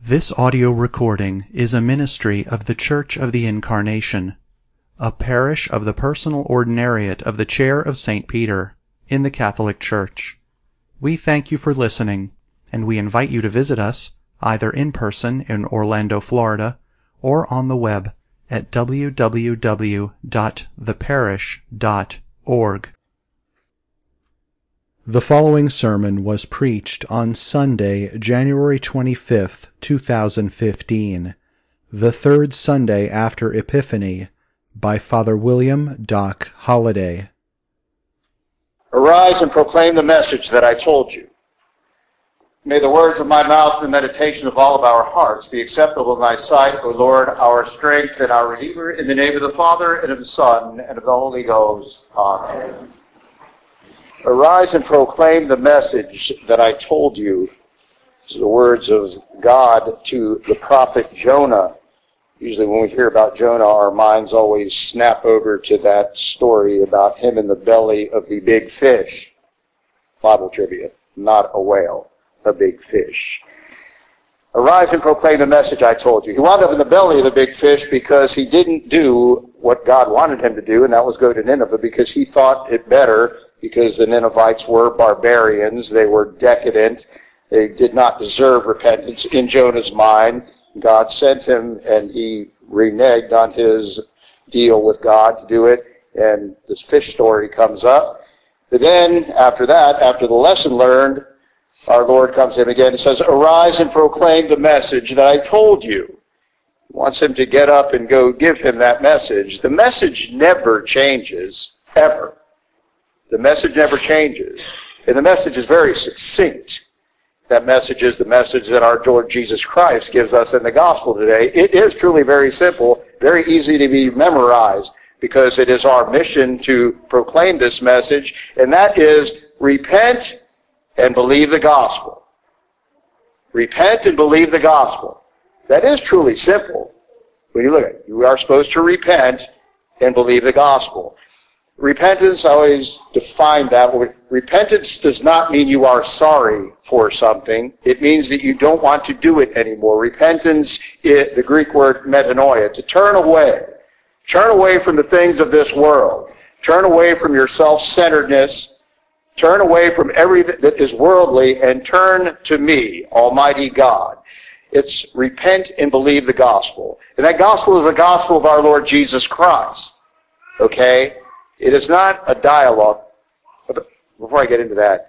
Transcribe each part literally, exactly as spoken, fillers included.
This audio recording is a ministry of the Church of the Incarnation, a parish of the Personal Ordinariate of the Chair of Saint Peter, in the Catholic Church. We thank you for listening, and we invite you to visit us, either in person in Orlando, Florida, or on the web at w w w dot the parish dot org. The following sermon was preached on Sunday, January twenty-fifth, two thousand fifteen, the third Sunday after Epiphany, by Father William Doc Holliday. Arise and proclaim the message that I told you. May the words of my mouth and the meditation of all of our hearts be acceptable in thy sight, O Lord, our strength and our Redeemer, in the name of the Father, and of the Son, and of the Holy Ghost. Amen. Arise and proclaim the message that I told you. These are the words of God to the prophet Jonah. Usually when we hear about Jonah, our minds always snap over to that story about him in the belly of the big fish. Bible trivia, not a whale, a big fish. Arise and proclaim the message I told you. He wound up in the belly of the big fish because he didn't do what God wanted him to do, and that was go to Nineveh, because he thought it better, because the Ninevites were barbarians, they were decadent, they did not deserve repentance in Jonah's mind. God sent him, and he reneged on his deal with God to do it, and this fish story comes up. But then, after that, after the lesson learned, our Lord comes to him again and says, arise and proclaim the message that I told you. He wants him to get up and go give him that message. The message never changes, ever. The message never changes. And the message is very succinct. That message is the message that our Lord Jesus Christ gives us in the gospel today. It is truly very simple, very easy to be memorized, because it is our mission to proclaim this message, and that is repent and believe the gospel. Repent and believe the gospel. That is truly simple. When you look at it, you are supposed to repent and believe the gospel. Repentance, I always define that. Repentance does not mean you are sorry for something. It means that you don't want to do it anymore. Repentance is the Greek word metanoia, to turn away. Turn away from the things of this world. Turn away from your self-centeredness. Turn away from everything that is worldly and turn to me, Almighty God. It's repent and believe the gospel. And that gospel is the gospel of our Lord Jesus Christ. Okay? It is not a dialogue. Before I get into that,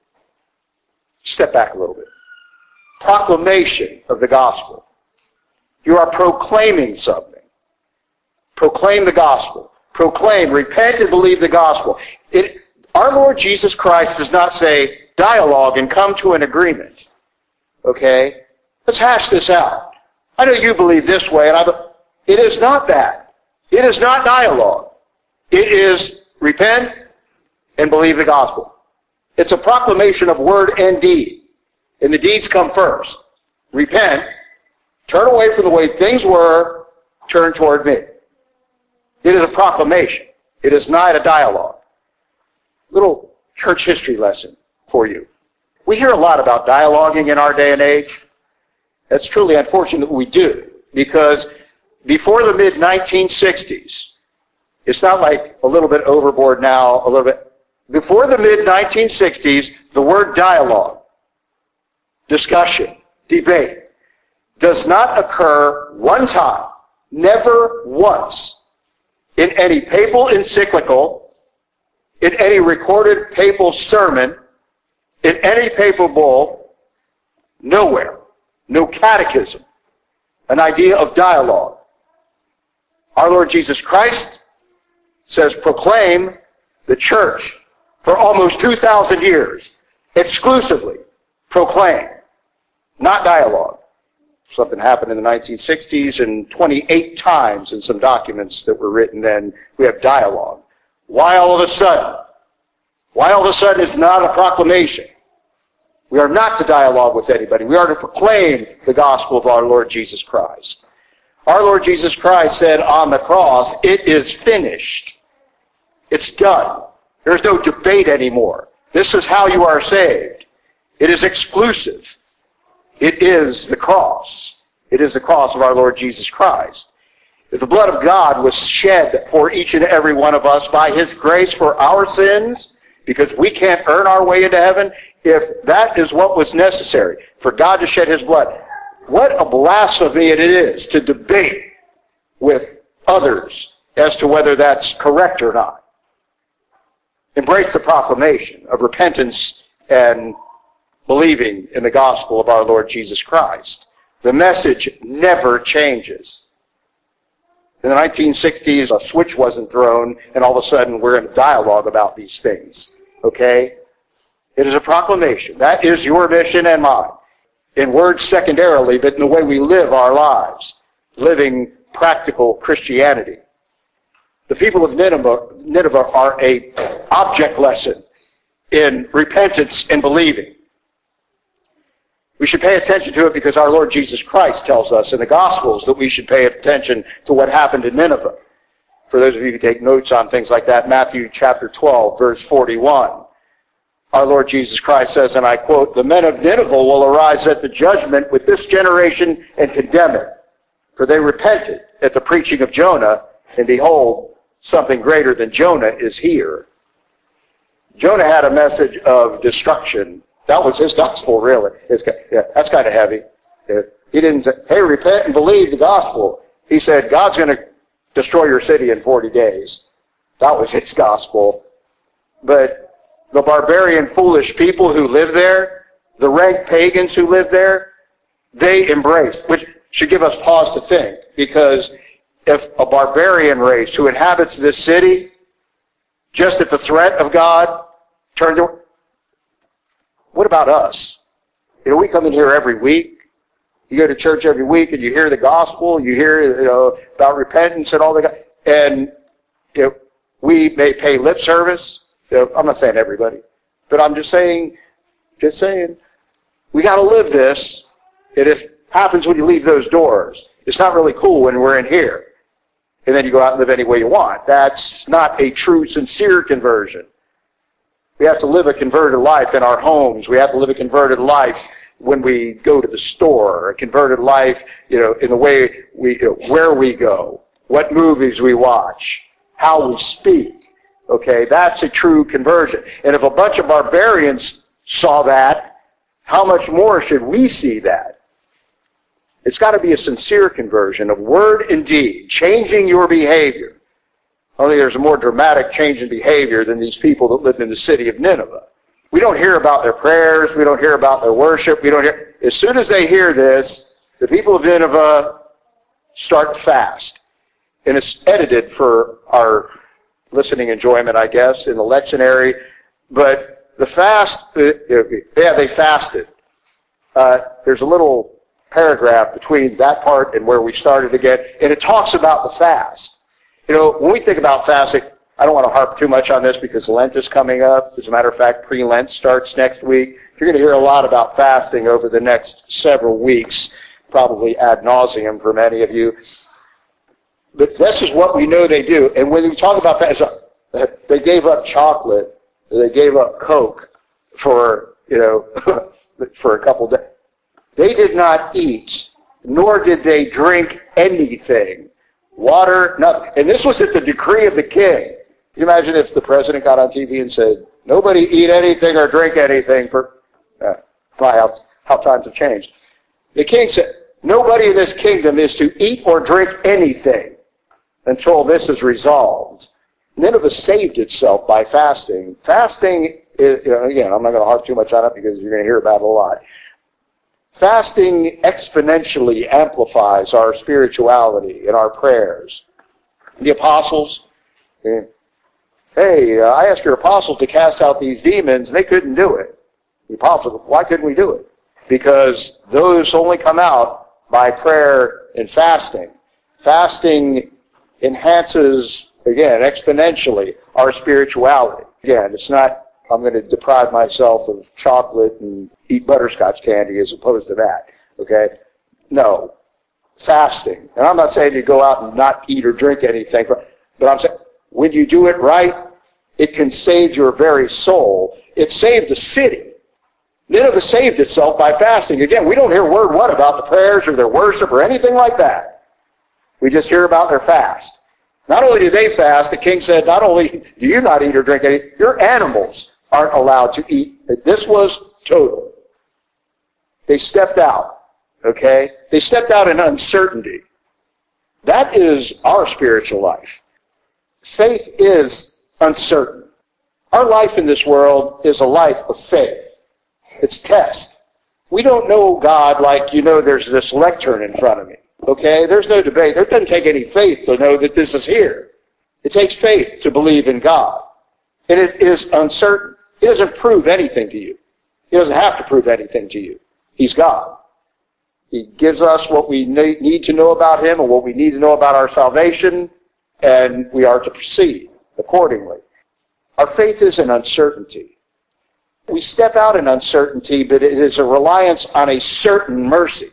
step back a little bit. Proclamation of the gospel. You are proclaiming something. Proclaim the gospel. Proclaim, repent and believe the gospel. It, our Lord Jesus Christ does not say dialogue and come to an agreement. Okay? Let's hash this out. I know you believe this way, and I. It is not that. It is not dialogue. It is repent and believe the gospel. It's a proclamation of word and deed. And the deeds come first. Repent, turn away from the way things were, turn toward me. It is a proclamation. It is not a dialogue. Little church history lesson for you. We hear a lot about dialoguing in our day and age. That's truly unfortunate we do, because before the mid nineteen sixties, it's not like a little bit overboard now, a little bit. Before the mid nineteen sixties, the word dialogue, discussion, debate, does not occur one time, never once, in any papal encyclical, in any recorded papal sermon, in any papal bull, nowhere, no catechism, an idea of dialogue. Our Lord Jesus Christ says proclaim the church for almost two thousand years, exclusively proclaim, not dialogue. Something happened in the nineteen sixties, and twenty-eight times in some documents that were written then, we have dialogue. Why all of a sudden? Why all of a sudden it's not a proclamation? We are not to dialogue with anybody. We are to proclaim the gospel of our Lord Jesus Christ. Our Lord Jesus Christ said on the cross, it is finished. It's done. There's no debate anymore. This is how you are saved. It is exclusive. It is the cross. It is the cross of our Lord Jesus Christ. If the blood of God was shed for each and every one of us by his grace for our sins, because we can't earn our way into heaven, if that is what was necessary for God to shed his blood, what a blasphemy it is to debate with others as to whether that's correct or not. Embrace the proclamation of repentance and believing in the gospel of our Lord Jesus Christ. The message never changes. In the nineteen sixties, a switch wasn't thrown, and all of a sudden we're in a dialogue about these things. Okay? It is a proclamation. That is your mission and mine. In words secondarily, but in the way we live our lives. Living practical Christianity. The people of Nineveh, Nineveh are a object lesson in repentance and believing. We should pay attention to it because our Lord Jesus Christ tells us in the Gospels that we should pay attention to what happened in Nineveh. For those of you who take notes on things like that, Matthew chapter twelve, verse forty-one. Our Lord Jesus Christ says, and I quote, "The men of Nineveh will arise at the judgment with this generation and condemn it. For they repented at the preaching of Jonah, and behold, something greater than Jonah is here." Jonah had a message of destruction. That was his gospel, really. His, yeah, that's kind of heavy. He didn't say, hey, repent and believe the gospel. He said, God's going to destroy your city in forty days. That was his gospel. But the barbarian, foolish people who live there, the rank pagans who live there, they embraced, which should give us pause to think, because if a barbarian race who inhabits this city, just at the threat of God, turned to, what about us? You know, we come in here every week. You go to church every week and you hear the gospel, you hear, you know, about repentance and all that, and you know, we may pay lip service. You know, I'm not saying everybody, but I'm just saying, just saying, we got to live this. And if it happens when you leave those doors, it's not really cool when we're in here. And then you go out and live any way you want. That's not a true, sincere conversion. We have to live a converted life in our homes. We have to live a converted life when we go to the store. A converted life, you know, in the way we, you know, where we go, what movies we watch, how we speak. Okay, that's a true conversion. And if a bunch of barbarians saw that, how much more should we see that? It's got to be a sincere conversion of word and deed, changing your behavior. Only there's a more dramatic change in behavior than these people that lived in the city of Nineveh. We don't hear about their prayers. We don't hear about their worship. We don't hear. As soon as they hear this, the people of Nineveh start to fast. And it's edited for our listening enjoyment, I guess, in the lectionary. But the fast, yeah, they fasted. Uh, there's a little paragraph between that part and where we started again, and it talks about the fast. You know, when we think about fasting, I don't want to harp too much on this because Lent is coming up. As a matter of fact, pre-Lent starts next week. You're going to hear a lot about fasting over the next several weeks, probably ad nauseum for many of you. But this is what we know they do. And when we talk about fasting, they gave up chocolate, they gave up Coke for, you know, for a couple days. They did not eat, nor did they drink anything. Water, nothing. And this was at the decree of the king. Can you imagine if the president got on T V and said, nobody eat anything or drink anything for, uh, how, how times have changed. The king said, nobody in this kingdom is to eat or drink anything until this is resolved. Nineveh saved itself by fasting. Fasting, is, you know, again, I'm not going to harp too much on it because you're going to hear about it a lot. Fasting exponentially amplifies our spirituality and our prayers. The apostles, hey, uh, I asked your apostles to cast out these demons, and they couldn't do it. The apostles, why couldn't we do it? Because those only come out by prayer and fasting. Fasting enhances, again, exponentially our spirituality. Again, it's not, I'm going to deprive myself of chocolate and eat butterscotch candy as opposed to that. Okay? No. Fasting. And I'm not saying you go out and not eat or drink anything, but I'm saying when you do it right, it can save your very soul. It saved the city. Nineveh saved itself by fasting. Again, we don't hear a word what about the prayers or their worship or anything like that. We just hear about their fast. Not only did they fast, the king said, not only do you not eat or drink anything, your animals aren't allowed to eat. This was total. They stepped out, okay? They stepped out in uncertainty. That is our spiritual life. Faith is uncertain. Our life in this world is a life of faith. It's test. We don't know God like, you know, there's this lectern in front of me, okay? There's no debate. There doesn't take any faith to know that this is here. It takes faith to believe in God. And it is uncertain. He doesn't prove anything to you. He doesn't have to prove anything to you. He's God. He gives us what we need to know about him and what we need to know about our salvation, and we are to proceed accordingly. Our faith is in uncertainty. We step out in uncertainty, but it is a reliance on a certain mercy.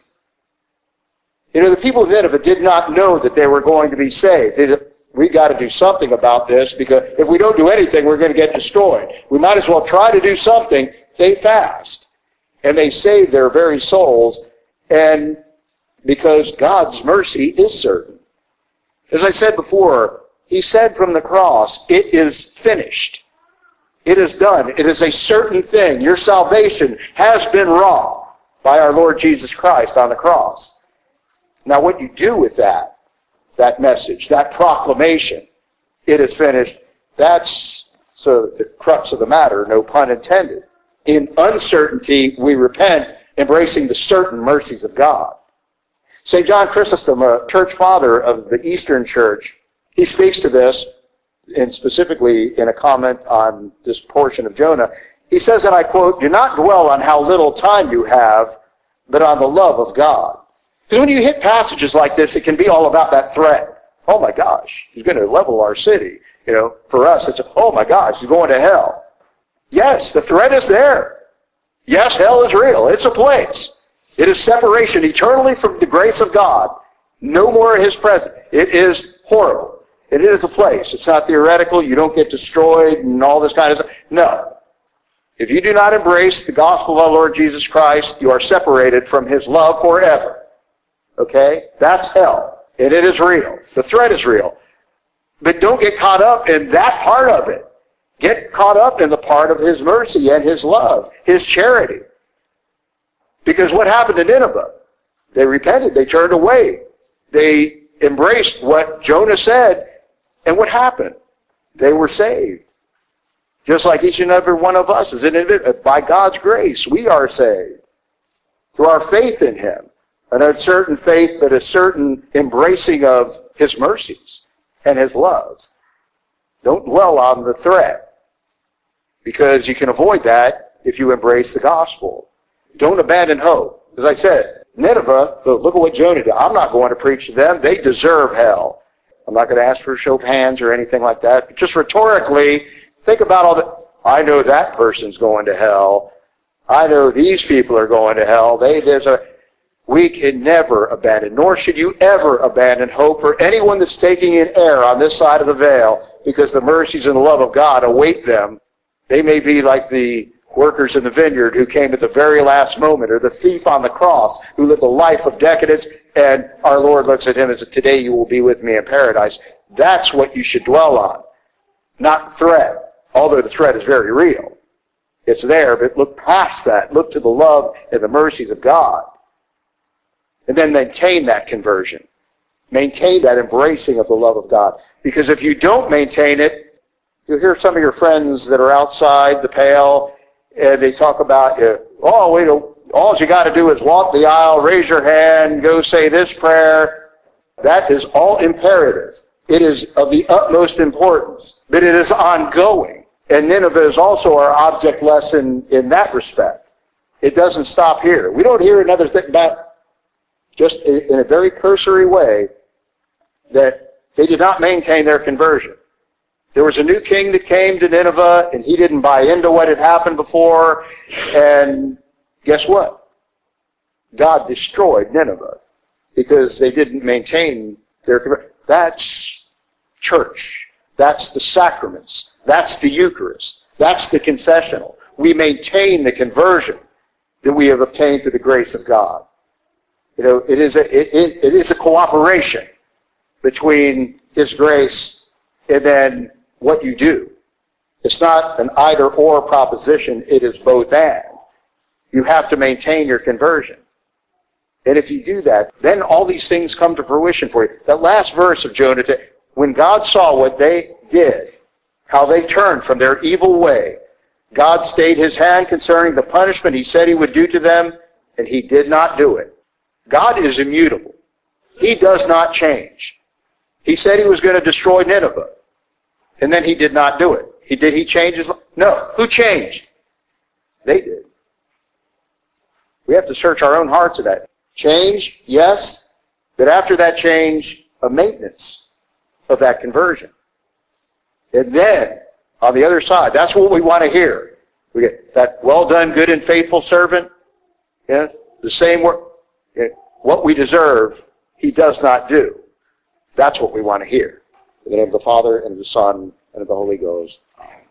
You know, the people of Nineveh did not know that they were going to be saved. They, we got to do something about this, because if we don't do anything, we're going to get destroyed. We might as well try to do something. They fast. And they save their very souls, and because God's mercy is certain. As I said before, he said from the cross, it is finished. It is done. It is a certain thing. Your salvation has been wrought by our Lord Jesus Christ on the cross. Now what you do with that, that message, that proclamation, it is finished, that's so the crux of the matter, no pun intended. In uncertainty, we repent, embracing the certain mercies of God. Saint John Chrysostom, a church father of the Eastern Church, he speaks to this, and specifically in a comment on this portion of Jonah. He says, and I quote, "Do not dwell on how little time you have, but on the love of God." Because when you hit passages like this, it can be all about that threat. Oh my gosh, he's going to level our city. You know, for us, it's, oh my gosh, he's going to hell. Yes, the threat is there. Yes, hell is real. It's a place. It is separation eternally from the grace of God. No more of his presence. It is horrible. It is a place. It's not theoretical. You don't get destroyed and all this kind of stuff. No. If you do not embrace the gospel of our Lord Jesus Christ, you are separated from his love forever. Okay? That's hell. And it is real. The threat is real. But don't get caught up in that part of it. Get caught up in the part of his mercy and his love, his charity. Because what happened to Nineveh? They repented. They turned away. They embraced what Jonah said. And what happened? They were saved. Just like each and every one of us is in it. By God's grace, we are saved. Through our faith in him. An uncertain faith, but a certain embracing of his mercies and his love. Don't dwell on the threat, because you can avoid that if you embrace the gospel. Don't abandon hope. As I said, Nineveh, look at what Jonah did. I'm not going to preach to them. They deserve hell. I'm not going to ask for a show of hands or anything like that. But just rhetorically, think about all the, I know that person's going to hell. I know these people are going to hell. They deserve. We can never abandon, nor should you ever abandon hope for anyone that's taking in air on this side of the veil, because the mercies and the love of God await them. They may be like the workers in the vineyard who came at the very last moment, or the thief on the cross who lived a life of decadence, and our Lord looks at him and says, today you will be with me in paradise. That's what you should dwell on, not threat, although the threat is very real. It's there, but look past that. Look to the love and the mercies of God. And then maintain that conversion. Maintain that embracing of the love of God. Because if you don't maintain it, you'll hear some of your friends that are outside the pale, and they talk about, uh, oh, wait, all you got to do is walk the aisle, raise your hand, go say this prayer. That is all imperative. It is of the utmost importance, but it is ongoing. And Nineveh is also our object lesson in that respect. It doesn't stop here. We don't hear another thing about, just in a very cursory way, that they did not maintain their conversion. There was a new king that came to Nineveh, and he didn't buy into what had happened before, and guess what? God destroyed Nineveh because they didn't maintain their conversion. That's church. That's the sacraments. That's the Eucharist. That's the confessional. We maintain the conversion. that we have obtained through the grace of God. You know, it is a, it, it, it is a cooperation between His grace and then what you do. It's not an either-or proposition. It is both and. You have to maintain your conversion. And if you do that, then all these things come to fruition for you. That last verse of Jonah, when God saw what they did, how they turned from their evil way, God stayed His hand concerning the punishment He said He would do to them, and He did not do it. God is immutable. He does not change. He said He was going to destroy Nineveh, and then He did not do it. He did He change His life? No. Who changed? They did. We have to search our own hearts of that. Change, yes, but after that change, a maintenance of that conversion. And then, on the other side, that's what we want to hear. We get that well done, good and faithful servant. Yeah, the same work. Yeah, what we deserve, He does not do. That's what we want to hear. In the name of the Father, and of the Son, and of the Holy Ghost. Amen.